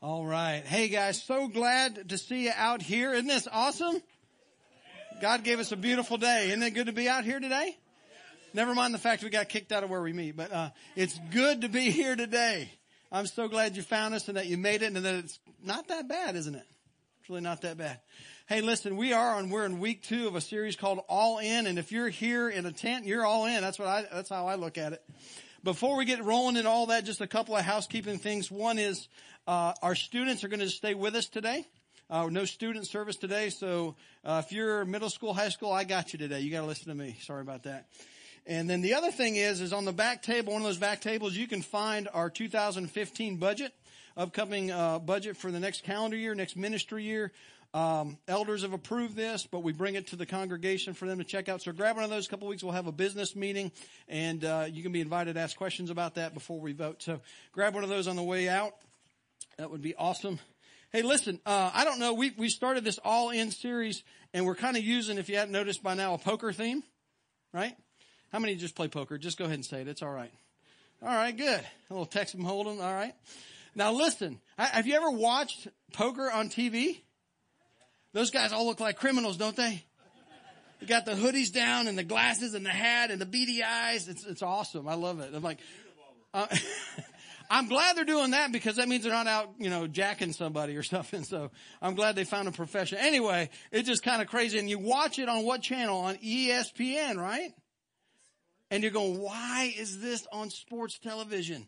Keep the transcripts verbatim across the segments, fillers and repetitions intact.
All right. Hey guys, so glad to see you out here. Isn't this awesome? God gave us a beautiful day. Isn't it good to be out here today? Never mind the fact we got kicked out of where we meet, but uh it's good to be here today. I'm so glad you found us and that you made it and that it's not that bad, isn't it? It's really not that bad. Hey, listen, we are on, we're in week two of a series called All In, and if you're here in a tent, you're all in. That's what I, that's how I look at it. Before we get rolling and all that, just a couple of housekeeping things. One is, uh, our students are going to stay with us today. Uh, no student service today, so, uh, if you're middle school, high school, I got you today. You got to listen to me. Sorry about that. And then the other thing is, is on the back table, one of those back tables, you can find our two thousand fifteen budget, upcoming, uh, budget for the next calendar year, next ministry year. Um, elders have approved this, but we bring it to the congregation for them to check out. So grab one of those. A couple of weeks, we'll have a business meeting, and uh, you can be invited to ask questions about that before we vote. So grab one of those on the way out. That would be awesome. Hey, listen, uh, I don't know. We we started this All In series, and we're kind of using, if you hadn't noticed by now, a poker theme, right? How many just play poker? Just go ahead and say it. It's all right. All right, good. A little Texas Hold'em. All right. Now listen, have you ever watched poker on T V? Those guys all look like criminals, don't they? You got the hoodies down and the glasses and the hat and the beady eyes. It's, it's awesome. I love it. I'm like, uh, I'm glad they're doing that because that means they're not out, you know, jacking somebody or something. So I'm glad they found a profession. Anyway, it's just kind of crazy. And you watch it on what channel? On E S P N, right? And you're going, why is this on sports television?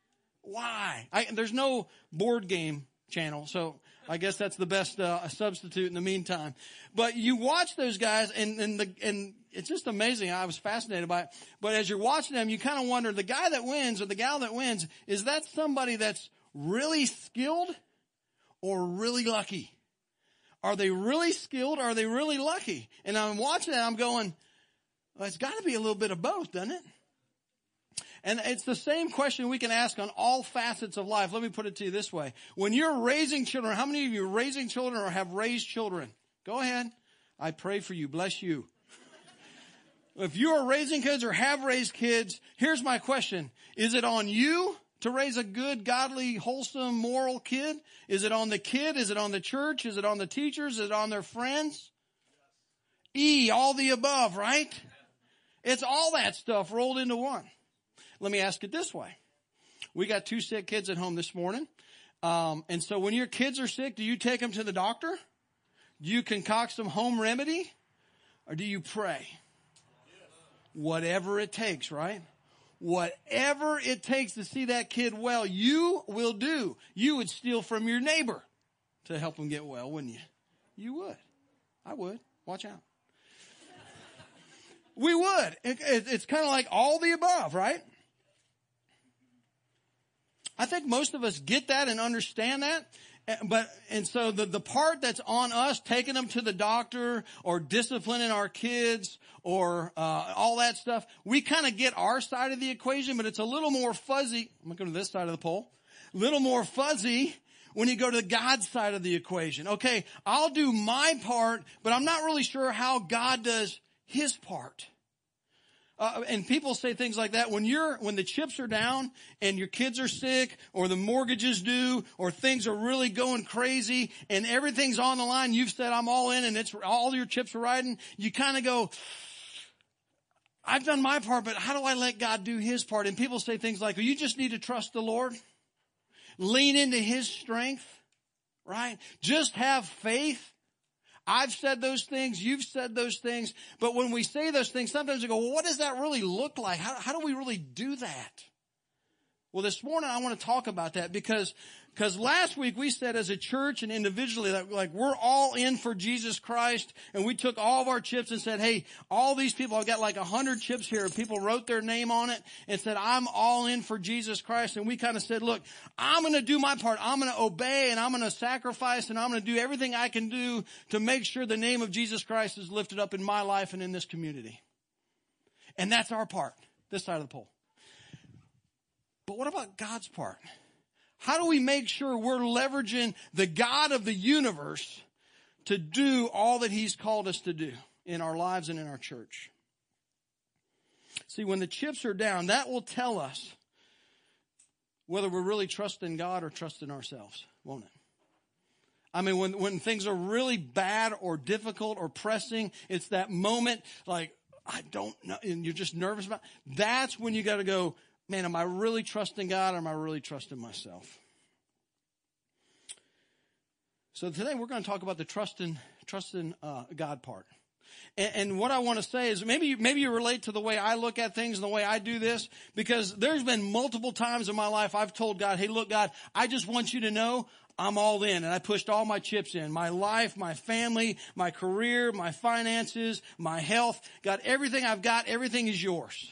Why? I, there's no board game channel, so I guess that's the best uh, substitute in the meantime. But you watch those guys, and and the and it's just amazing. I was fascinated by it. But as you're watching them, you kind of wonder, the guy that wins or the gal that wins, is that somebody that's really skilled or really lucky? Are they really skilled or are they really lucky? And I'm watching that, I'm going, well, it's got to be a little bit of both, doesn't it? And it's the same question we can ask on all facets of life. Let me put it to you this way. When you're raising children, how many of you are raising children or have raised children? Go ahead. I pray for you. Bless you. If you are raising kids or have raised kids, here's my question. Is it on you to raise a good, godly, wholesome, moral kid? Is it on the kid? Is it on the church? Is it on the teachers? Is it on their friends? E, all the above, right? It's all that stuff rolled into one. Let me ask it this way. We got two sick kids at home this morning. Um, and so when your kids are sick, do you take them to the doctor? Do you concoct some home remedy? Or do you pray? Whatever it takes, right? Whatever it takes to see that kid well, you will do. You would steal from your neighbor to help him get well, wouldn't you? You would. I would. Watch out. We would. It, it, it's kind of like all the above, right? I think most of us get that and understand that. But, and so the, the part that's on us, taking them to the doctor or disciplining our kids or, uh, all that stuff, we kind of get our side of the equation, but it's a little more fuzzy. I'm going to go to this side of the pole. A little more fuzzy when you go to the God side of the equation. Okay, I'll do my part, but I'm not really sure how God does his part. Uh, and people say things like that. When you're, when the chips are down and your kids are sick or the mortgage is due or things are really going crazy and everything's on the line, you've said, I'm all in and it's all your chips are riding. You kind of go, I've done my part, but how do I let God do his part? And people say things like, well, you just need to trust the Lord. Lean into his strength, right? Just have faith. I've said those things. You've said those things. But when we say those things, sometimes we go, well, what does that really look like? How, how do we really do that? Well, this morning I want to talk about that because, because last week we said as a church and individually that like we're all in for Jesus Christ, and we took all of our chips and said, hey, all these people, I've got like a hundred chips here. People wrote their name on it and said, I'm all in for Jesus Christ. And we kind of said, look, I'm going to do my part. I'm going to obey and I'm going to sacrifice and I'm going to do everything I can do to make sure the name of Jesus Christ is lifted up in my life and in this community. And that's our part, this side of the pole. But what about God's part? How do we make sure we're leveraging the God of the universe to do all that he's called us to do in our lives and in our church? See, when the chips are down, that will tell us whether we're really trusting God or trusting ourselves, won't it? I mean, when, when things are really bad or difficult or pressing, it's that moment like, I don't know, and you're just nervous about it. That's when you got to go, man, am I really trusting God or am I really trusting myself? So today we're going to talk about the trusting, trusting uh, God part. And, and what I want to say is maybe, maybe you relate to the way I look at things and the way I do this, because there's been multiple times in my life I've told God, hey, look, God, I just want you to know I'm all in. And I pushed all my chips in. My life, my family, my career, my finances, my health. God, everything I've got, everything is yours.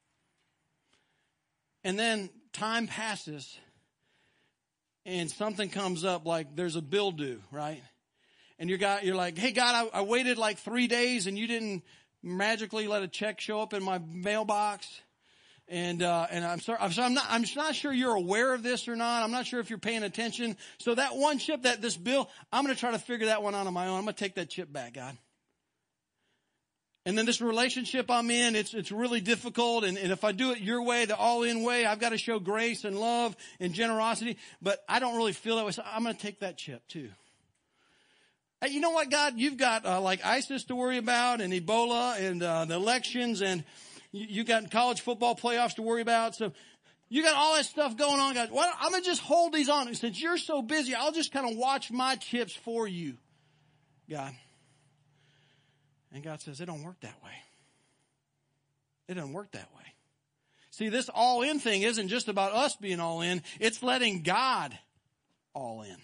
And then time passes and something comes up, like there's a bill due, right? And you're, got, you're like, hey, God, I, I waited like three days and you didn't magically let a check show up in my mailbox. And, uh, and I'm sorry, I'm, sorry, I'm not, I'm not sure you're aware of this or not. I'm not sure if you're paying attention. So that one chip, that this bill, I'm going to try to figure that one out on my own. I'm going to take that chip back, God. And then this relationship I'm in, it's, it's really difficult. And, and if I do it your way, the all-in way, I've got to show grace and love and generosity. But I don't really feel that way. So I'm going to take that chip too. Hey, you know what, God? You've got, uh, like ISIS to worry about and Ebola and, uh, the elections, and you, you got college football playoffs to worry about. So you got all that stuff going on, guys. Well, I'm going to just hold these on. Since you're so busy, I'll just kind of watch my chips for you, God. And God says, it don't work that way. It doesn't work that way. See, this all in thing isn't just about us being all in. It's letting God all in.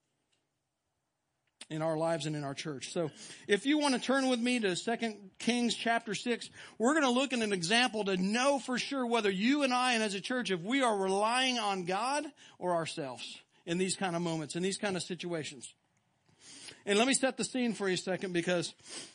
In our lives and in our church. So if you want to turn with me to Second Kings chapter six, we're going to look at an example to know for sure whether you and I and as a church, if we are relying on God or ourselves in these kind of moments, in these kind of situations. And let me set the scene for you a second, because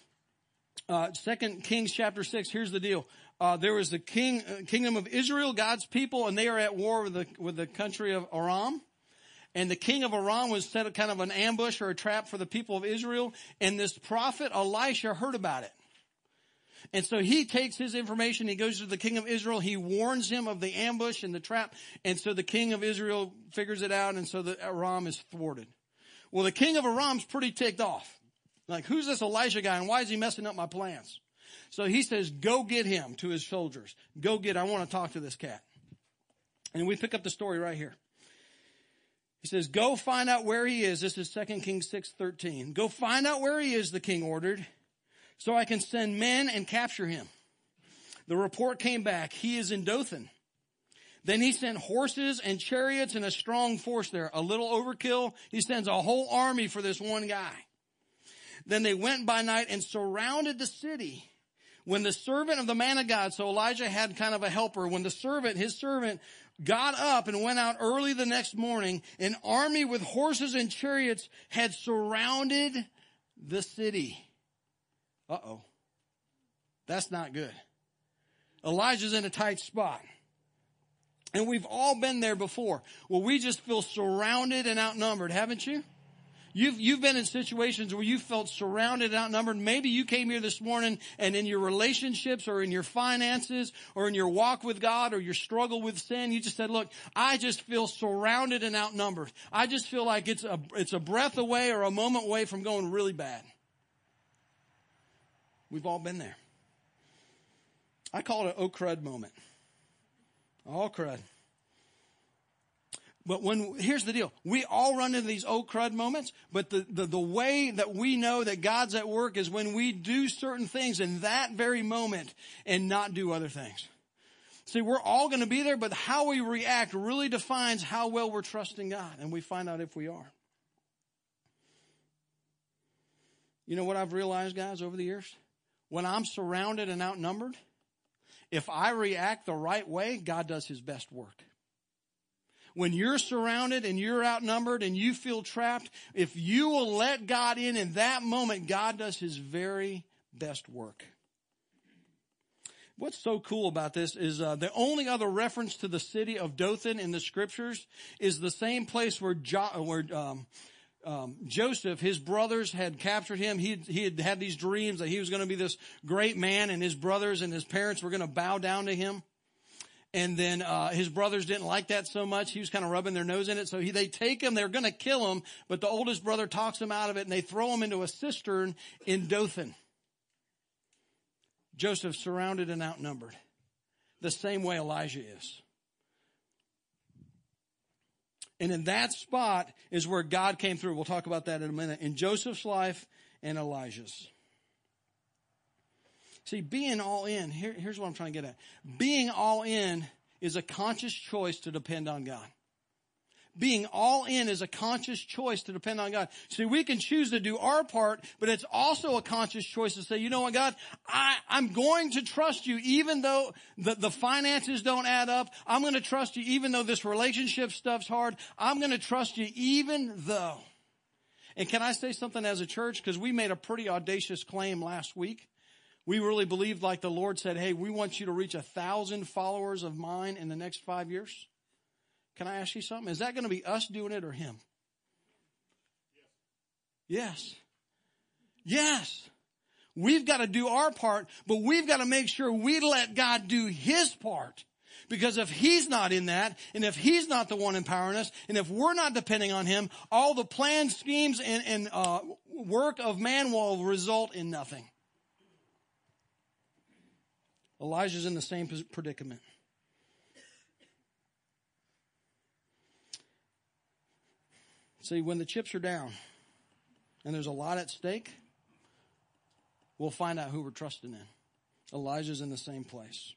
uh Second Kings chapter six, here's the deal. Uh there was the king uh, kingdom of Israel, God's people, and they are at war with the with the country of Aram. And the king of Aram was set a kind of an ambush or a trap for the people of Israel. And this prophet Elisha heard about it. And so he takes his information. He goes to the king of Israel. He warns him of the ambush and the trap. And so the king of Israel figures it out. And so the Aram is thwarted. Well, the king of Aram's pretty ticked off. Like, who's this Elisha guy and why is he messing up my plans? So he says, go get him, to his soldiers. Go get, I want to talk to this cat. And we pick up the story right here. He says, go find out where he is. This is Second Kings six thirteen. Go find out where he is, the king ordered, so I can send men and capture him. The report came back. He is in Dothan. Then he sent horses and chariots and a strong force there. A little overkill. He sends a whole army for this one guy. Then they went by night and surrounded the city. When the servant of the man of God, so Elijah had kind of a helper, when the servant, his servant, got up and went out early the next morning, an army with horses and chariots had surrounded the city. Uh-oh. That's not good. Elijah's in a tight spot. And we've all been there before. Well, we just feel surrounded and outnumbered, haven't you? You've, you've been in situations where you felt surrounded and outnumbered. Maybe you came here this morning and in your relationships or in your finances or in your walk with God or your struggle with sin, you just said, look, I just feel surrounded and outnumbered. I just feel like it's a, it's a breath away or a moment away from going really bad. We've all been there. I call it an oh crud moment. Oh crud. But when, here's the deal. We all run into these oh crud moments, but the, the, the way that we know that God's at work is when we do certain things in that very moment and not do other things. See, we're all going to be there, but how we react really defines how well we're trusting God, and we find out if we are. You know what I've realized, guys, over the years? When I'm surrounded and outnumbered, if I react the right way, God does his best work. When you're surrounded and you're outnumbered and you feel trapped, if you will let God in in that moment, God does his very best work. What's so cool about this is uh, the only other reference to the city of Dothan in the scriptures is the same place where, jo- where um, um, Joseph, his brothers had captured him. He, he had had these dreams that he was going to be this great man and his brothers and his parents were going to bow down to him. And then uh his brothers didn't like that so much. He was kind of rubbing their nose in it. So he, they take him. They're going to kill him. But the oldest brother talks him out of it, and they throw him into a cistern in Dothan. Joseph surrounded and outnumbered. The same way Elijah is. And in that spot is where God came through. We'll talk about that in a minute. In Joseph's life and Elijah's. See, being all in, here, here's what I'm trying to get at. Being all in is a conscious choice to depend on God. Being all in is a conscious choice to depend on God. See, we can choose to do our part, but it's also a conscious choice to say, you know what, God, I, I'm going to trust you even though the, the finances don't add up. I'm going to trust you even though this relationship stuff's hard. I'm going to trust you even though. And can I say something as a church? Because we made a pretty audacious claim last week. We really believed, like the Lord said, hey, we want you to reach a thousand followers of mine in the next five years. Can I ask you something? Is that going to be us doing it or him? Yes. Yes. We've got to do our part, but we've got to make sure we let God do his part. Because if he's not in that, and if he's not the one empowering us, and if we're not depending on him, all the plans, schemes, and, and uh, work of man will result in nothing. Elijah's in the same predicament. See, when the chips are down and there's a lot at stake, we'll find out who we're trusting in. Elijah's in the same place.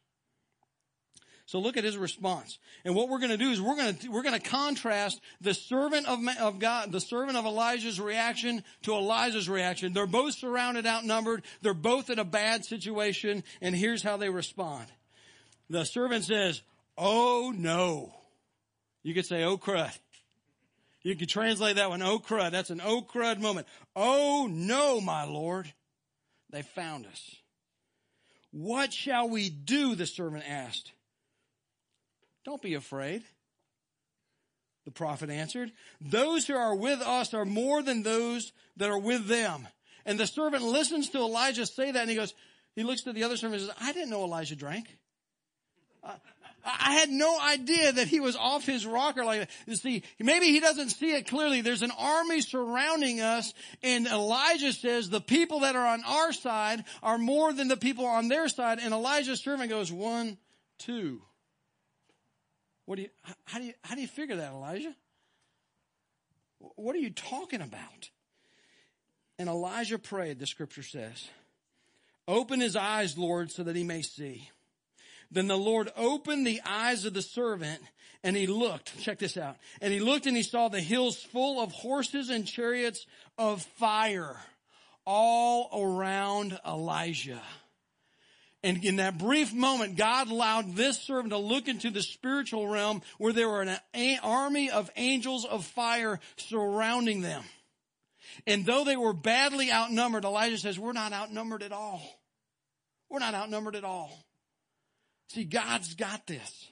So look at his response. And what we're going to do is we're going to, we're going to contrast the servant of, of God, the servant of Elijah's reaction to Elijah's reaction. They're both surrounded, outnumbered. They're both in a bad situation. And here's how they respond. The servant says, oh no. You could say, oh crud. You could translate that one, oh crud. That's an oh crud moment. Oh no, my Lord. They found us. What shall we do? The servant asked. Don't be afraid. The prophet answered, those who are with us are more than those that are with them. And the servant listens to Elijah say that, and he goes, he looks to the other servant and says, I didn't know Elijah drank. Uh, I had no idea that he was off his rocker like that. You see, maybe he doesn't see it clearly. There's an army surrounding us, and Elijah says the people that are on our side are more than the people on their side. And Elijah's servant goes, one, two. What do you, how do you, how do you figure that, Elijah? What are you talking about? And Elijah prayed, the scripture says, open his eyes, Lord, so that he may see. Then the Lord opened the eyes of the servant, and he looked. Check this out. And he looked and he saw the hills full of horses and chariots of fire all around Elijah. And in that brief moment, God allowed this servant to look into the spiritual realm where there were an army of angels of fire surrounding them. And though they were badly outnumbered, Elijah says, we're not outnumbered at all. We're not outnumbered at all. See, God's got this.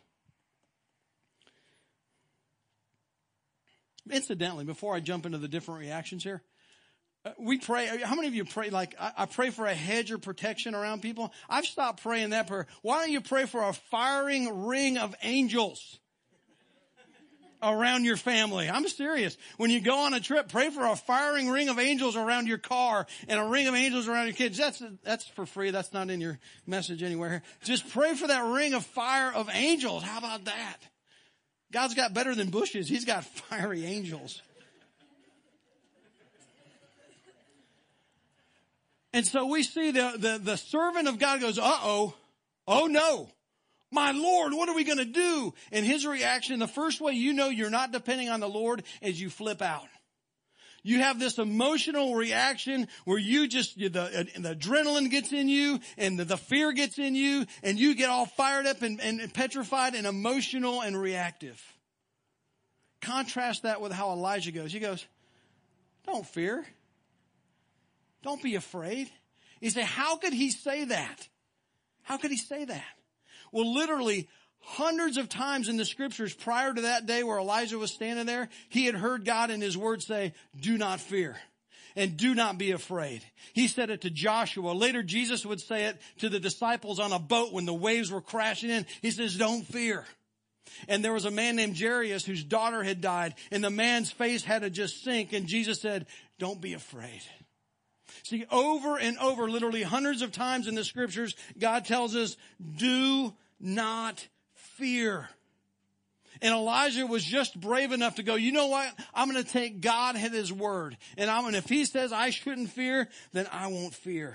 Incidentally, before I jump into the different reactions here, uh, we pray. How many of you pray, like, I, I pray for a hedge of protection around people? I've stopped praying that prayer. Why don't you pray for a firing ring of angels around your family? I'm serious. When you go on a trip, pray for a firing ring of angels around your car and a ring of angels around your kids. That's, that's for free. That's not in your message anywhere. Just pray for that ring of fire of angels. How about that? God's got better than bushes. He's got fiery angels. And so we see the, the, the servant of God goes, uh-oh, oh no. My Lord, what are we going to do? And his reaction, the first way you know you're not depending on the Lord is you flip out. You have this emotional reaction where you just, the, the adrenaline gets in you and the, the fear gets in you and you get all fired up and, and petrified and emotional and reactive. Contrast that with how Elijah goes. He goes, don't fear. Don't be afraid. You say, how could he say that? How could he say that? Well, literally hundreds of times in the scriptures prior to that day where Elijah was standing there, he had heard God in his word say, do not fear. and do not be afraid. He said it to Joshua. Later, Jesus would say it to the disciples on a boat when the waves were crashing in. He says, don't fear. And there was a man named Jairus whose daughter had died, and the man's face had to just sink, and Jesus said, don't be afraid. See, over and over, literally hundreds of times in the scriptures, God tells us, do not fear. And Elijah was just brave enough to go, you know what? I'm going to take God at his word. And I'm, and if he says I shouldn't fear, then I won't fear.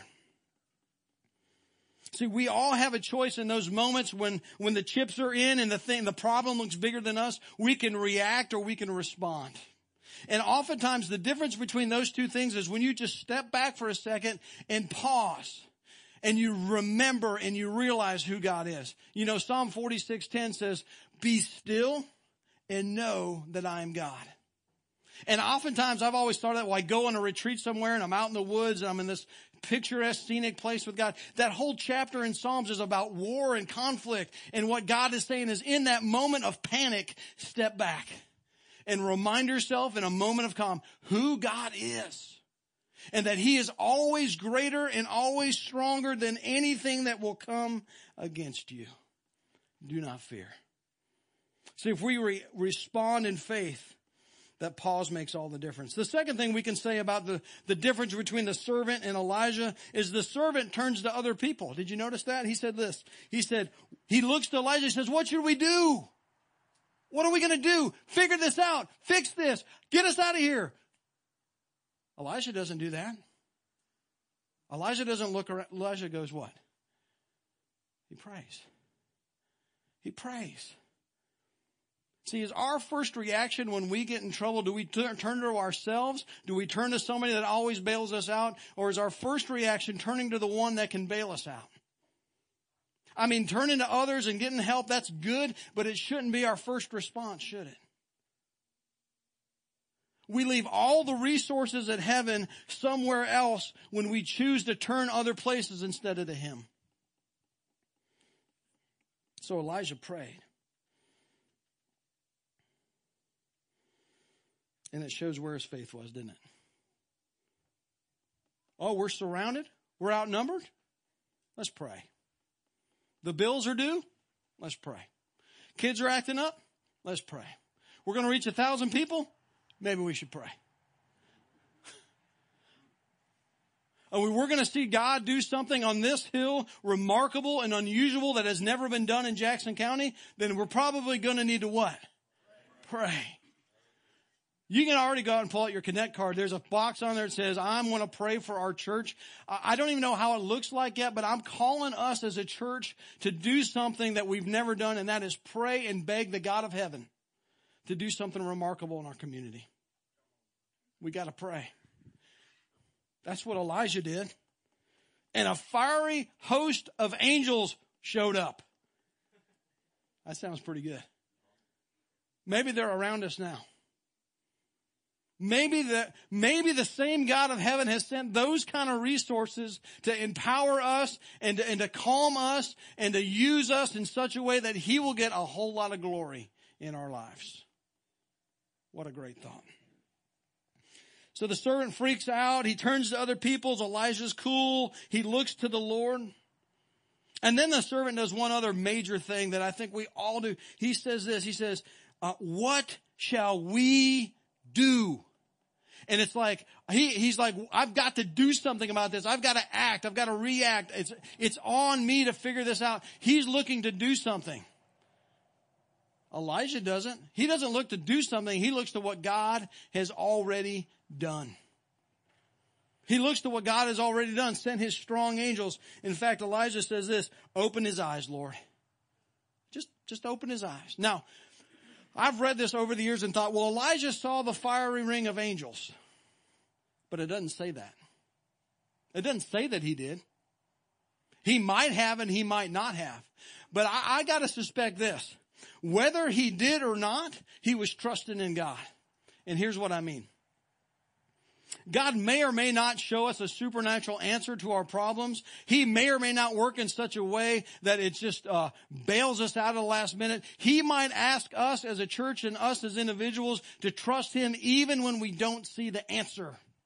See, we all have a choice in those moments when, when the chips are in and the thing, the problem looks bigger than us. We can react or we can respond. And oftentimes the difference between those two things is when you just step back for a second and pause and you remember and you realize who God is. You know, Psalm forty-six ten says, be still and know that I am God. And oftentimes I've always thought that, well, I go on a retreat somewhere and I'm out in the woods and I'm in this picturesque, scenic place with God. That whole chapter in Psalms is about war and conflict. And what God is saying is in that moment of panic, step back and remind yourself in a moment of calm who God is. And that he is always greater and always stronger than anything that will come against you. Do not fear. See, if we re- respond in faith, that pause makes all the difference. The second thing we can say about the, the difference between the servant and Elijah is the servant turns to other people. Did you notice that? He said this. He said, he looks to Elijah and says, what should we do? What are we going to do? Figure this out. Fix this. Get us out of here. Elijah doesn't do that. Elijah doesn't look around. Elijah goes what? He prays. He prays. See, is our first reaction when we get in trouble, do we turn, turn to ourselves? Do we turn to somebody that always bails us out? Or is our first reaction turning to the one that can bail us out? I mean, turning to others and getting help, that's good, but it shouldn't be our first response, should it? We leave all the resources at heaven somewhere else when we choose to turn other places instead of to him. So Elijah prayed. And it shows where his faith was, didn't it? Oh, we're surrounded? We're outnumbered? Let's pray. The bills are due? Let's pray. Kids are acting up? Let's pray. We're going to reach a thousand people? Maybe we should pray. Oh, we're going to see God do something on this hill remarkable and unusual that has never been done in Jackson County? Then we're probably going to need to what? Pray. You can already go out and pull out your Connect card. There's a box on there that says, I'm going to pray for our church. I don't even know how it looks like yet, but I'm calling us as a church to do something that we've never done, and that is pray and beg the God of heaven to do something remarkable in our community. We got to pray. That's what Elijah did. And a fiery host of angels showed up. That sounds pretty good. Maybe they're around us now. Maybe the, maybe the same God of heaven has sent those kind of resources to empower us and to, and to calm us and to use us in such a way that he will get a whole lot of glory in our lives. What a great thought. So the servant freaks out. He turns to other peoples. Elijah's cool. He looks to the Lord. And then the servant does one other major thing that I think we all do. He says this. He says, uh, what shall we do? And it's like, he, he's like, I've got to do something about this. I've got to act. I've got to react. It's, it's on me to figure this out. He's looking to do something. Elijah doesn't. He doesn't look to do something. He looks to what God has already done. He looks to what God has already done, sent his strong angels. In fact, Elijah says this, open his eyes, Lord. Just, just open his eyes. Now, I've read this over the years and thought, well, Elijah saw the fiery ring of angels. But it doesn't say that. It doesn't say that he did. He might have and he might not have. But I, I got to suspect this. Whether he did or not, he was trusting in God. And here's what I mean. God may or may not show us a supernatural answer to our problems. He may or may not work in such a way that it just uh, bails us out at the last minute. He might ask us as a church and us as individuals to trust him even when we don't see the answer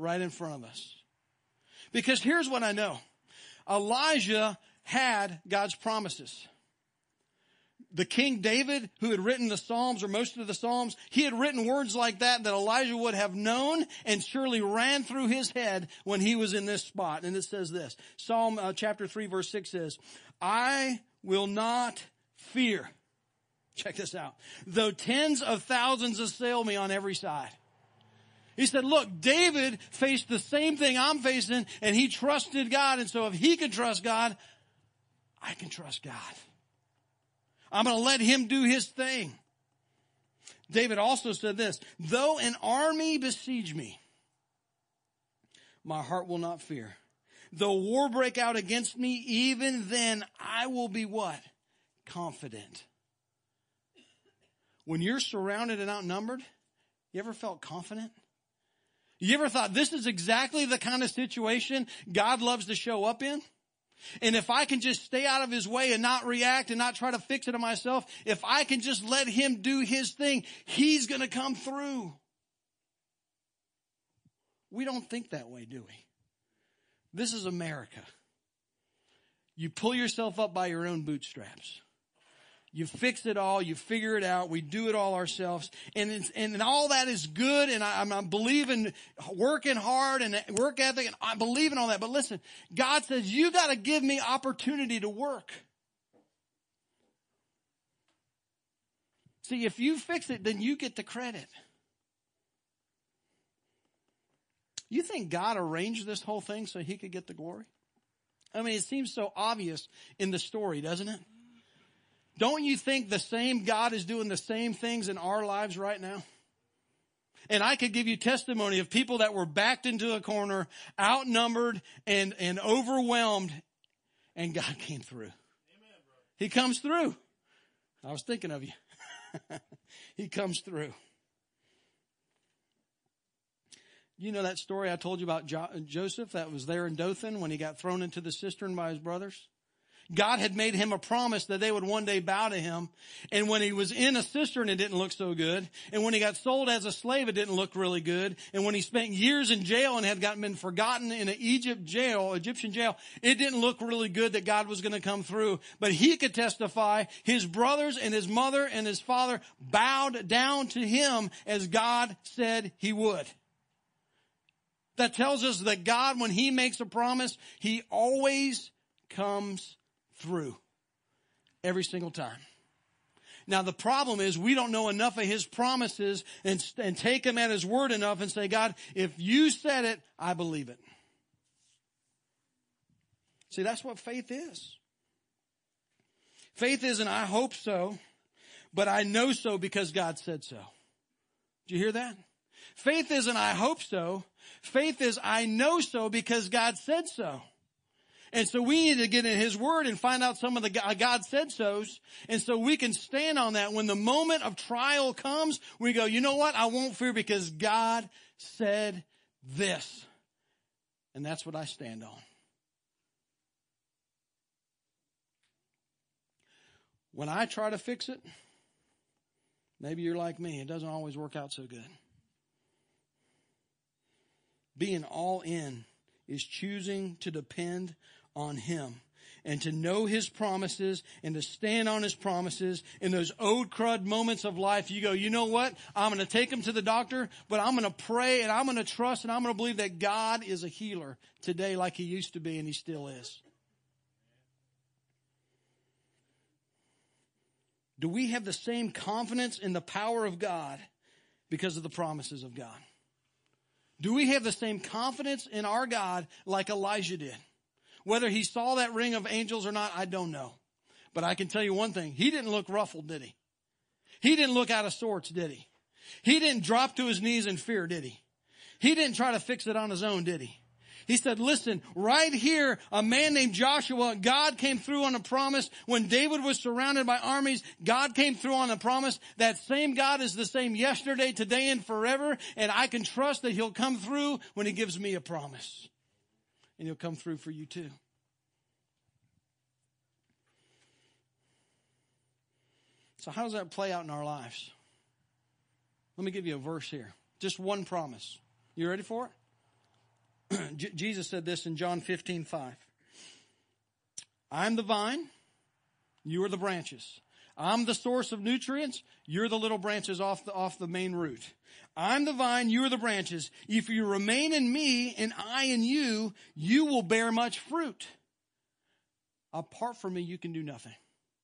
right in front of us. Because here's what I know. Elijah had God's promises. The King David, who had written the Psalms, or most of the Psalms, he had written words like that that Elijah would have known and surely ran through his head when he was in this spot. And it says this, Psalm uh, chapter three, verse six says, I will not fear. Check this out. Though tens of thousands assail me on every side. He said, look, David faced the same thing I'm facing, and he trusted God. And so if he can trust God, I can trust God. I'm going to let him do his thing. David also said this, though an army besiege me, my heart will not fear. Though war break out against me, even then I will be what? Confident. When you're surrounded and outnumbered, you ever felt confident? You ever thought this is exactly the kind of situation God loves to show up in? And if I can just stay out of his way and not react and not try to fix it on myself, if I can just let him do his thing, he's going to come through. We don't think that way, do we? This is America. You pull yourself up by your own bootstraps. You fix it all. You figure it out. We do it all ourselves. And it's, and all that is good. And I, I'm, I'm believing working hard and work ethic. And I believe in all that. But listen, God says, you got to give me opportunity to work. See, if you fix it, then you get the credit. You think God arranged this whole thing so he could get the glory? I mean, it seems so obvious in the story, doesn't it? Don't you think the same God is doing the same things in our lives right now? And I could give you testimony of people that were backed into a corner, outnumbered and, and overwhelmed, and God came through. Amen, bro. He comes through. I was thinking of you. He comes through. You know that story I told you about jo- Joseph that was there in Dothan when he got thrown into the cistern by his brothers? God had made him a promise that they would one day bow to him. And when he was in a cistern, it didn't look so good. And when he got sold as a slave, it didn't look really good. And when he spent years in jail and had gotten been forgotten in an Egypt jail, Egyptian jail, it didn't look really good that God was going to come through. But he could testify his brothers and his mother and his father bowed down to him as God said he would. That tells us that God, when he makes a promise, he always comes through every single time. Now, the problem is we don't know enough of his promises and, and take him at his word enough and say, God, if you said it, I believe it. See, that's what faith is. Faith isn't, I hope so, but I know so because God said so. Did you hear that? Faith isn't, I hope so. Faith is, I know so because God said so. And so we need to get in his word and find out some of the God said so's. And so we can stand on that. When the moment of trial comes, we go, you know what? I won't fear because God said this. And that's what I stand on. When I try to fix it, maybe you're like me. It doesn't always work out so good. Being all in is choosing to depend on him and to know his promises and to stand on his promises. In those old crud moments of life, you go, you know what? I'm going to take him to the doctor, but I'm going to pray and I'm going to trust and I'm going to believe that God is a healer today like he used to be and he still is. Do we have the same confidence in the power of God because of the promises of God? Do we have the same confidence in our God like Elijah did? Whether he saw that ring of angels or not, I don't know. But I can tell you one thing. He didn't look ruffled, did he? He didn't look out of sorts, did he? He didn't drop to his knees in fear, did he? He didn't try to fix it on his own, did he? He said, listen, right here, a man named Joshua, God came through on a promise. When David was surrounded by armies, God came through on a promise. That same God is the same yesterday, today, and forever. And I can trust that he'll come through when he gives me a promise. And he'll come through for you too. So how does that play out in our lives? Let me give you a verse here. Just one promise. You ready for it? J- Jesus said this in John fifteen five. I'm the vine, you are the branches. I'm the source of nutrients, you're the little branches off the, off the main root. I'm the vine, you are the branches. If you remain in me and I in you, you will bear much fruit. Apart from me, you can do nothing.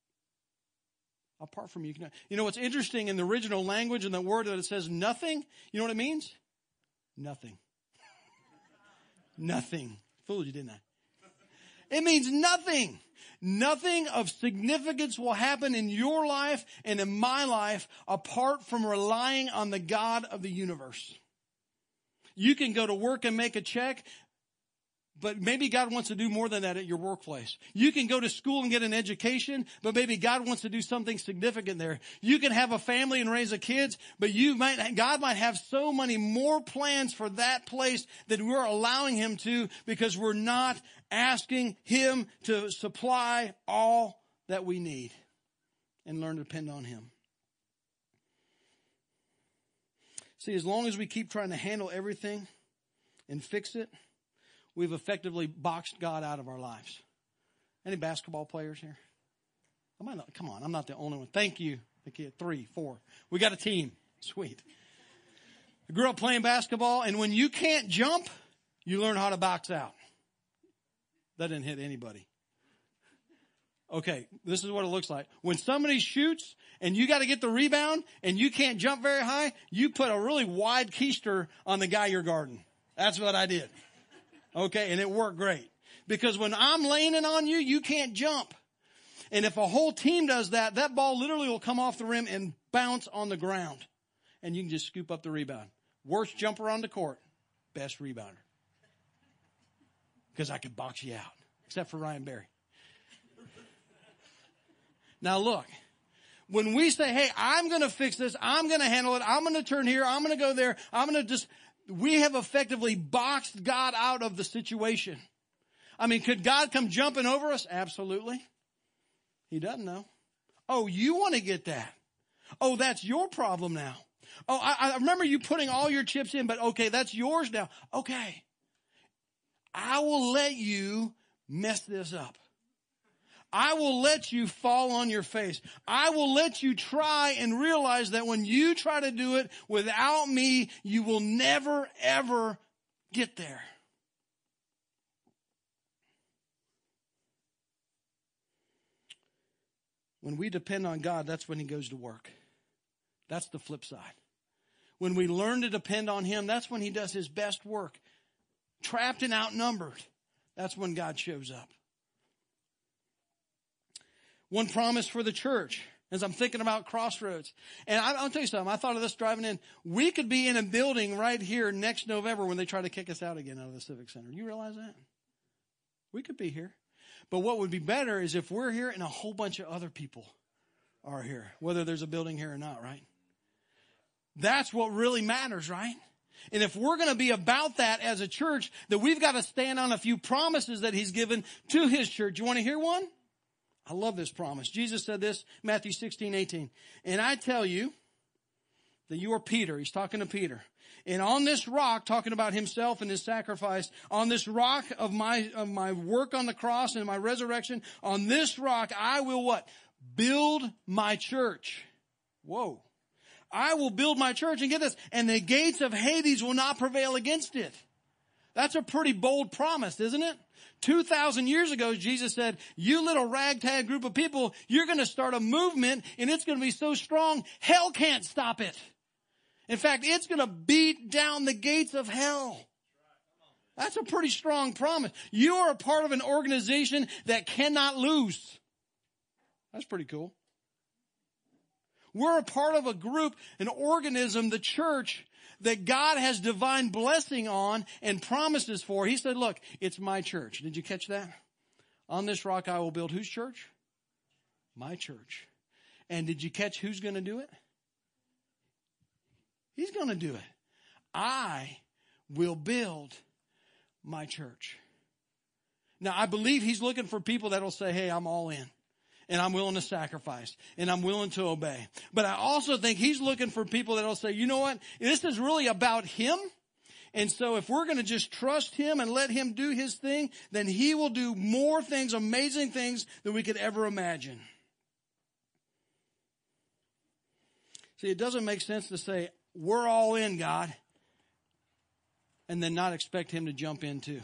Apart from you, you can. You know what's interesting in the original language and the word that it says nothing? You know what it means? Nothing. Nothing. Fooled you, didn't I? It means nothing. Nothing of significance will happen in your life and in my life apart from relying on the God of the universe. You can go to work and make a check, but maybe God wants to do more than that at your workplace. You can go to school and get an education, but maybe God wants to do something significant there. You can have a family and raise a kids, but you might, God might have so many more plans for that place that we're allowing him to because we're not asking him to supply all that we need and learn to depend on him. See, as long as we keep trying to handle everything and fix it, we've effectively boxed God out of our lives. Any basketball players here? Am I not, come on, I'm not the only one. Thank you. Thank you. Three, four. We got a team. Sweet. I grew up playing basketball, and when you can't jump, you learn how to box out. That didn't hit anybody. Okay, this is what it looks like. When somebody shoots and you got to get the rebound and you can't jump very high, you put a really wide keister on the guy you're guarding. That's what I did. Okay, and it worked great. Because when I'm laying it on you, you can't jump. And if a whole team does that, that ball literally will come off the rim and bounce on the ground. And you can just scoop up the rebound. Worst jumper on the court, best rebounder. Because I could box you out. Except for Ryan Berry. Now look. When we say, hey, I'm going to fix this. I'm going to handle it. I'm going to turn here. I'm going to go there. I'm going to just... We have effectively boxed God out of the situation. I mean, could God come jumping over us? Absolutely. He doesn't know. Oh, you want to get that. Oh, that's your problem now. Oh, I, I remember you putting all your chips in, but okay, that's yours now. Okay. I will let you mess this up. I will let you fall on your face. I will let you try and realize that when you try to do it without me, you will never, ever get there. When we depend on God, that's when he goes to work. That's the flip side. When we learn to depend on him, that's when he does his best work. Trapped and outnumbered, that's when God shows up. One promise for the church as I'm thinking about Crossroads. And I, I'll tell you something. I thought of this driving in. We could be in a building right here next November when they try to kick us out again out of the Civic Center. You realize that? We could be here. But what would be better is if we're here and a whole bunch of other people are here, whether there's a building here or not, right? That's what really matters, right? And if we're going to be about that as a church, that we've got to stand on a few promises that he's given to his church. You want to hear one? I love this promise. Jesus said this, Matthew sixteen, eighteen. And I tell you that you are Peter. He's talking to Peter. And on this rock, talking about himself and his sacrifice, on this rock of my, of my work on the cross and my resurrection, on this rock, I will what? Build my church. Whoa. I will build my church, and get this, and the gates of Hades will not prevail against it. That's a pretty bold promise, isn't it? two thousand years ago, Jesus said, you little ragtag group of people, you're going to start a movement, and it's going to be so strong, hell can't stop it. In fact, it's going to beat down the gates of hell. That's a pretty strong promise. You are a part of an organization that cannot lose. That's pretty cool. We're a part of a group, an organism, the church, that God has divine blessing on and promises for. He said, look, it's my church. Did you catch that? On this rock I will build whose church? My church. And did you catch who's going to do it? He's going to do it. I will build my church. Now, I believe he's looking for people that will say, hey, I'm all in. And I'm willing to sacrifice. And I'm willing to obey. But I also think he's looking for people that will say, you know what? This is really about him. And so if we're going to just trust him and let him do his thing, then he will do more things, amazing things than we could ever imagine. See, it doesn't make sense to say, we're all in, God, and then not expect him to jump in too.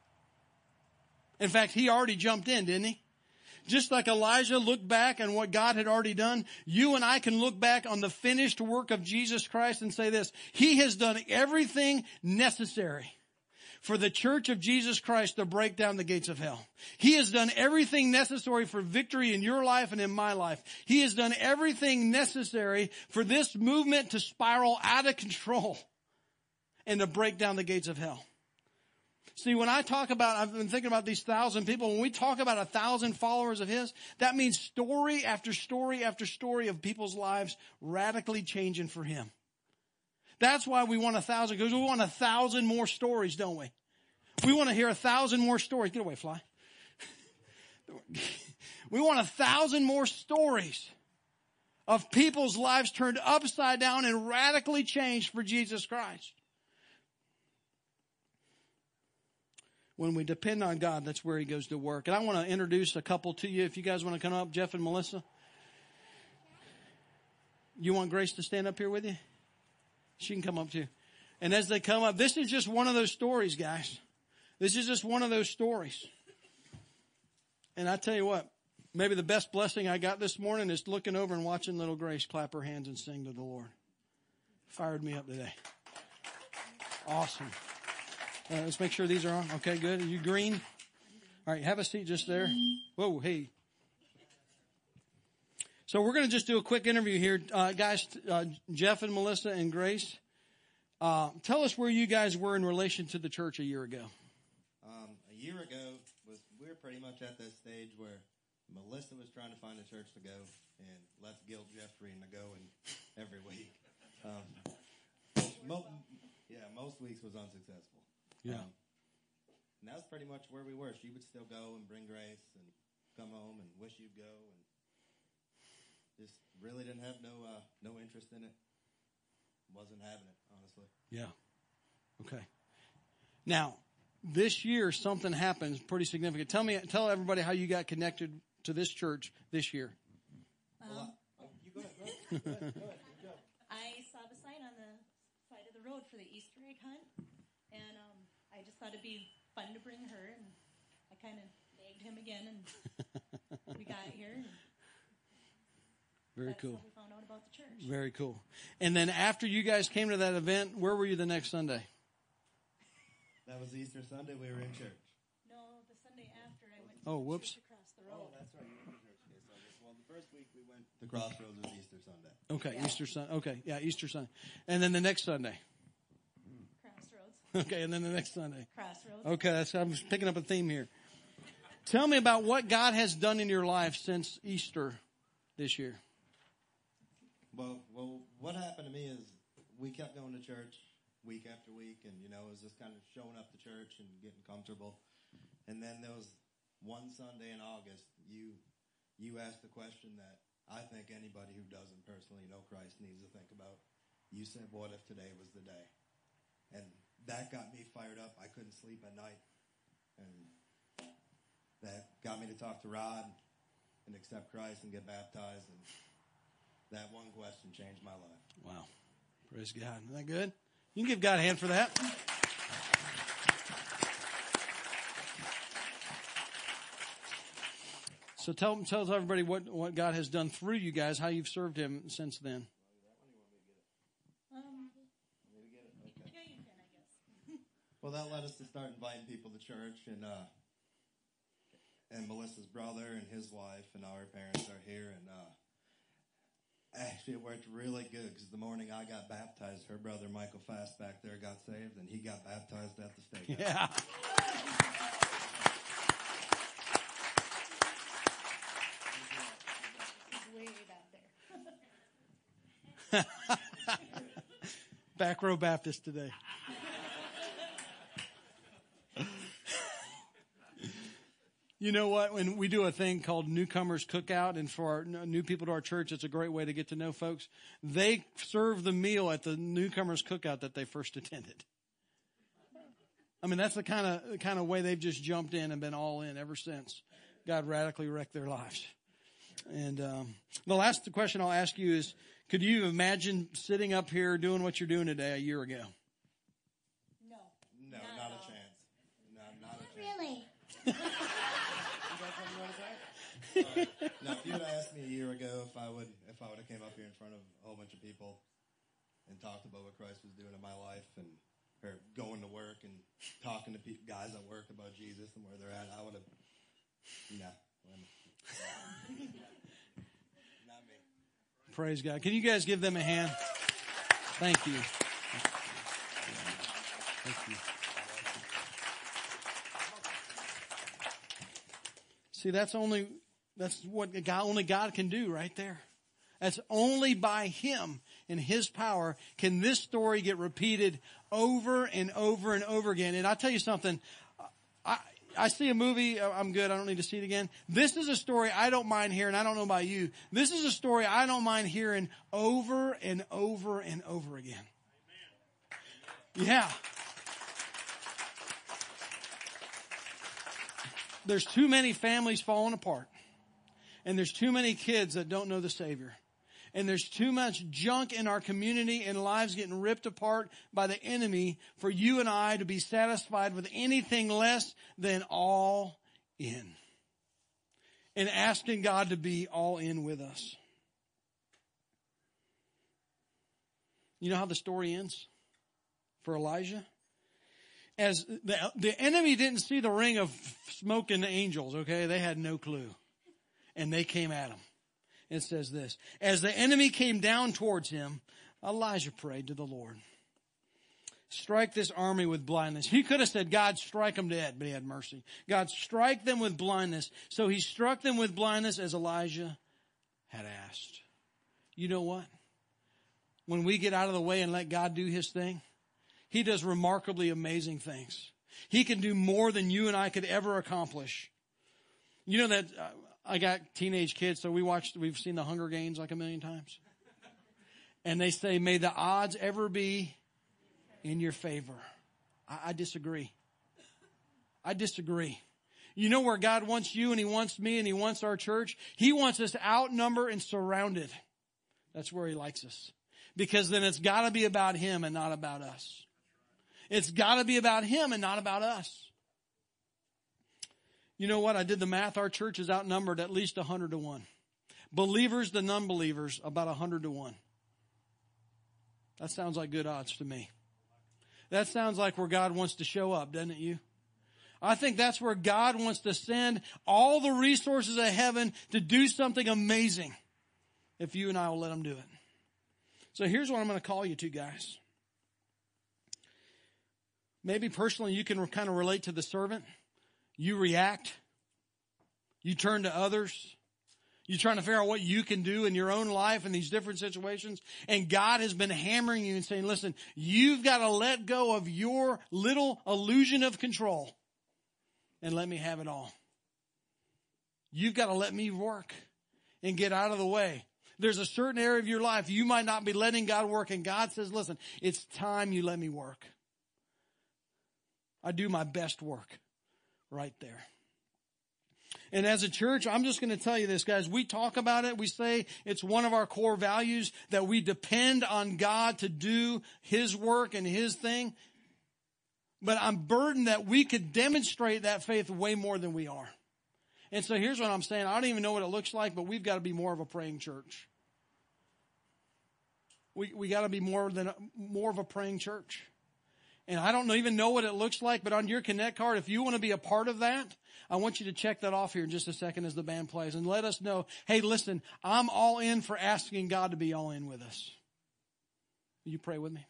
In fact, he already jumped in, didn't he? Just like Elijah looked back on what God had already done, you and I can look back on the finished work of Jesus Christ and say this: he has done everything necessary for the church of Jesus Christ to break down the gates of hell. He has done everything necessary for victory in your life and in my life. He has done everything necessary for this movement to spiral out of control and to break down the gates of hell. See, when I talk about, I've been thinking about these thousand people, when we talk about a thousand followers of his, that means story after story after story of people's lives radically changing for him. That's why we want a thousand, because we want a thousand more stories, don't we? We want to hear a thousand more stories. Get away, fly. We want a thousand more stories of people's lives turned upside down and radically changed for Jesus Christ. When we depend on God, that's where he goes to work. And I want to introduce a couple to you. If you guys want to come up, Jeff and Melissa. You want Grace to stand up here with you? She can come up too. And as they come up, this is just one of those stories, guys. This is just one of those stories. And I tell you what, maybe the best blessing I got this morning is looking over and watching little Grace clap her hands and sing to the Lord. Fired me up today. Awesome. Uh, let's make sure these are on. Okay, good. Are you green? All right, have a seat just there. Whoa, hey. So we're going to just do a quick interview here. Uh, guys, uh, Jeff and Melissa and Grace, uh, tell us where you guys were in relation to the church a year ago. Um, a year ago, was we were pretty much at that stage where Melissa was trying to find a church to go, and let's guilt Jeffrey into going every week. Um, mo- yeah, most weeks was unsuccessful. Yeah. Um, and that's pretty much where we were. She would still go and bring Grace and come home and wish you'd go, and just really didn't have no uh, no interest in it. Wasn't having it, honestly. Yeah. Okay. Now, this year something happens pretty significant. Tell me, tell everybody how you got connected to this church this year. Um, well, I, oh, you go ahead. Go ahead. Go ahead. Go ahead. Go. I saw the sign on the side of the road for the Easter egg hunt, and um, I just thought it'd be fun to bring her, and I kind of nagged him again, and we got here. And Very that's cool. how we found out about the church. Very cool. And then after you guys came to that event, where were you the next Sunday? That was Easter Sunday. We were in church. No, the Sunday after I went to Oh, the whoops. church across the road. Oh, that's right. You were in church. Okay, so I guess, well, the first week we went to Crossroads was Easter Sunday. Okay, Yeah. Easter Sunday. Okay, yeah, Easter Sunday. And then the next Sunday. Crossroads. Okay, and then the next Sunday. Crossroads. Okay, that's, I'm just picking up a theme here. Tell me about what God has done in your life since Easter this year. Well, well, what happened to me is we kept going to church week after week, and, you know, it was just kind of showing up to church and getting comfortable. And then there was one Sunday in August, you you asked the question that I think anybody who doesn't personally know Christ needs to think about. You said, what if today was the day? And that got me fired up. I couldn't sleep at night. And that got me to talk to Rod and accept Christ and get baptized. And that one question changed my life. Wow. Praise God. Isn't that good? You can give God a hand for that. So tell, tell everybody what, what God has done through you guys, how you've served him since then. Um, Okay. yeah, you can, I guess. Well, that led us to start inviting people to church, and uh, and Melissa's brother and his wife and our parents are here, and uh, actually it worked really good because the morning I got baptized, her brother Michael Fast back there got saved, and he got baptized at the stake. Yeah. Way back there. Back row Baptist today. You know what? When we do a thing called Newcomers Cookout, and for our new people to our church, it's a great way to get to know folks. They serve the meal at the Newcomers Cookout that they first attended. I mean, that's the kind of, kind of way they've just jumped in and been all in ever since God radically wrecked their lives. And, um, the last question I'll ask you is, could you imagine sitting up here doing what you're doing today a year ago? No. No, Not not at a all. chance. No, not a chance. Really? Now, if you would have asked me a year ago if I would, if I would have came up here in front of a whole bunch of people and talked about what Christ was doing in my life and or going to work and talking to pe- guys at work about Jesus and where they're at, I would have, no. Not me. Praise God. Can you guys give them a hand? Thank you. Thank you. See, that's only, that's what God, only God can do right there. That's only by Him and His power can this story get repeated over and over and over again. And I'll tell you something. I, I see a movie. I'm good. I don't need to see it again. This is a story I don't mind hearing. I don't know about you. This is a story I don't mind hearing over and over and over again. Yeah. There's too many families falling apart. And there's too many kids that don't know the Savior. And there's too much junk in our community and lives getting ripped apart by the enemy for you and I to be satisfied with anything less than all in. And asking God to be all in with us. You know how the story ends for Elijah? As the, the enemy didn't see the ring of smoke and the angels, okay? They had no clue. And they came at him. It says this, as the enemy came down towards him, Elijah prayed to the Lord. Strike this army with blindness. He could have said, God, strike them dead, but He had mercy. God, strike them with blindness. So He struck them with blindness as Elijah had asked. You know what? When we get out of the way and let God do His thing, He does remarkably amazing things. He can do more than you and I could ever accomplish. You know that... Uh, I got teenage kids, so we watched, we've seen the Hunger Games like a million times. And they say, may the odds ever be in your favor. I, I disagree. I disagree. You know where God wants you and He wants me and He wants our church? He wants us outnumbered and surrounded. That's where He likes us. Because then it's got to be about Him and not about us. It's got to be about Him and not about us. You know what? I did the math. Our church is outnumbered at least one hundred to one. Believers to non-believers, about one hundred to one. That sounds like good odds to me. That sounds like where God wants to show up, doesn't it you? I think that's where God wants to send all the resources of heaven to do something amazing. If you and I will let Him do it. So here's what I'm going to call you to, guys. Maybe personally you can kind of relate to the servant. You react. You turn to others. You're trying to figure out what you can do in your own life in these different situations. And God has been hammering you and saying, listen, you've got to let go of your little illusion of control and let me have it all. You've got to let me work and get out of the way. There's a certain area of your life you might not be letting God work. And God says, listen, it's time you let me work. I do my best work. Right there. And as a church, I'm just going to tell you this, guys. We talk about it. We say it's one of our core values that we depend on God to do His work and His thing. But I'm burdened that we could demonstrate that faith way more than we are. And so here's what I'm saying. I don't even know what it looks like, but we've got to be more of a praying church. We we got to be more than a, more of a praying church. And I don't even know what it looks like, but on your Connect card, if you want to be a part of that, I want you to check that off here in just a second as the band plays and let us know, hey, listen, I'm all in for asking God to be all in with us. Will you pray with me?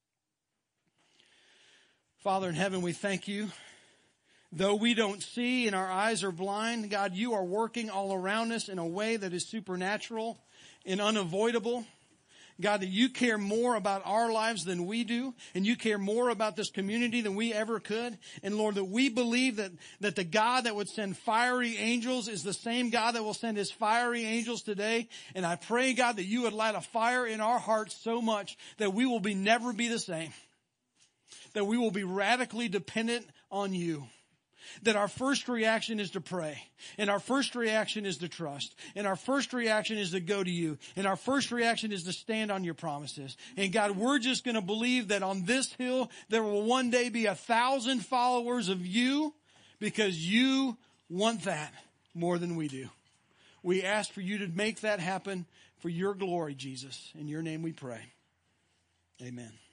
Father in heaven, we thank You. Though we don't see and our eyes are blind, God, You are working all around us in a way that is supernatural and unavoidable. God, that You care more about our lives than we do, and You care more about this community than we ever could. And Lord, that we believe that, that the God that would send fiery angels is the same God that will send His fiery angels today. And I pray, God, that You would light a fire in our hearts so much that we will be never be the same. that we will be radically dependent on you. That our first reaction is to pray. And our first reaction is to trust. And our first reaction is to go to you. And our first reaction is to stand on your promises. And God, we're just going to believe that on this hill, there will one day be a thousand followers of you because you want that more than we do. We ask for you to make that happen for your glory, Jesus. In your name we pray. Amen.